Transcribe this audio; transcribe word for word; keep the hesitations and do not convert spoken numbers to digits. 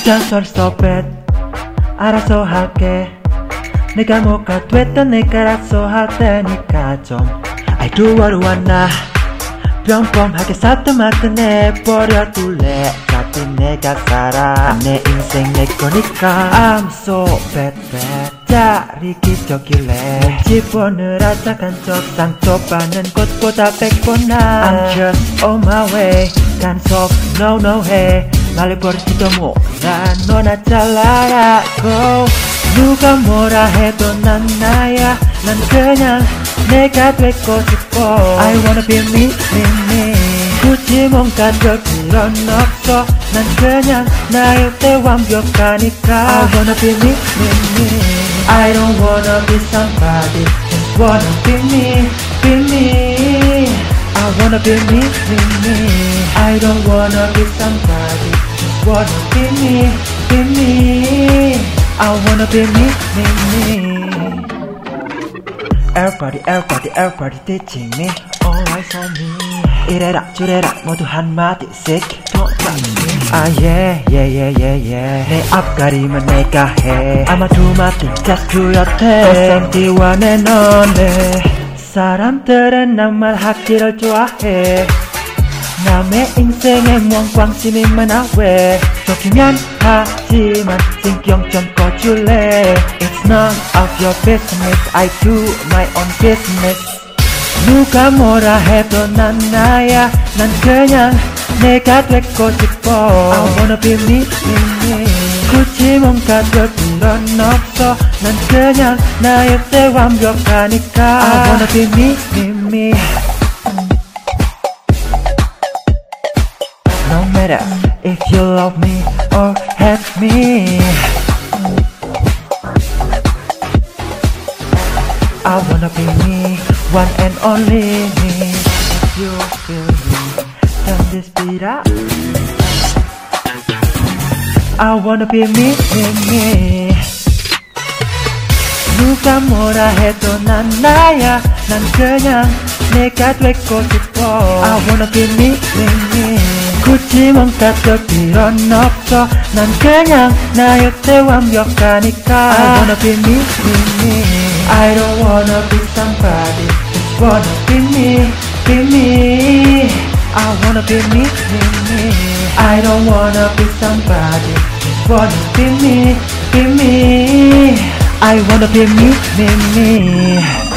잔소리 stop it 알아서 할게 내가 뭐가 됐든 내가 알아서 할 테니까 좀 I do what I wanna 평범하게 살다 말다 내버려둘래 어차피 내가 살아 내 인생 내 거니까 I'm so bad bad 자리 기적일래 집어넣으라 작은 척 상처받는 것보다 백번 나 I'm just on my way 단속 no no 해 말해버리지도 몰라 너나 잘라라고 누가 뭐라 해도 난 나야 난 그냥 내가 되고 싶어 I wanna be me, me, me 굳이 뭔가 될 필요는 없어 난 그냥 나일 때 완벽하니까 I wanna be me, me, me I don't wanna be somebody Just wanna be me, be me I wanna be me, me, me I don't wanna be somebody Just wanna be me, be me I wanna be me, me, me Everybody, everybody, everybody teaching me All eyes on me 이래라 저래라 모두 한마디씩 Don't touch me Ah yeah, yeah, yeah, yeah, yeah 내 앞가림은 내가 해 아마 두 마디 자투였대 썸띠와 내 너네 사람들은 난 말하기를 좋아해 남의 인생에 무언관심이 많아 왜 좋기만 하지만 신경 좀 꺼줄래 It's none of your business I do my own business 누가 뭐라 해도 난 나야 난 그냥 내가 되고 싶어 I wanna be me, me, me 굳이 뭔가 될 필요는 없어 난 그냥 나일 때 완벽하니까 I wanna be me, me, me No matter if you love me or hate me I wanna be me, one and only me If you feel me, turn this beat up I wanna be me, me, me 누가 뭐라 해도 난 나야 난 그냥 내가 되고 싶어 I wanna be me, me, me 굳이 뭔가 될 필요는 없어 난 그냥 나일 때 완벽하니까 I wanna be me, me, me I don't wanna be somebody Just wanna be me, be me I wanna be me, me, me I don't wanna be somebody Just wanna be me, be me I wanna be me, me, me